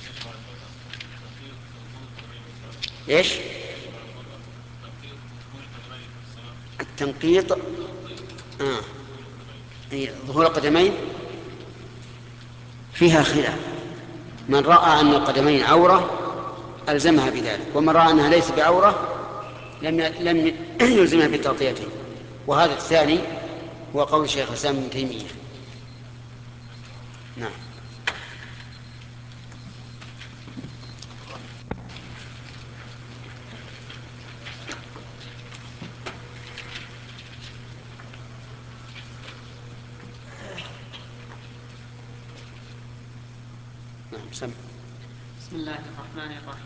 إيش؟ التنقيط. ظهور القدمين فيها خلاف. من رأى أن القدمين عورة ألزمها بذلك، ومن رأى أنها ليس بعورة لم يلزمها بتغطيته. وهذا الثاني هو قول شيخ الإسلام ابن تيمية. نعم. نعم. بسم الله الرحمن الرحيم.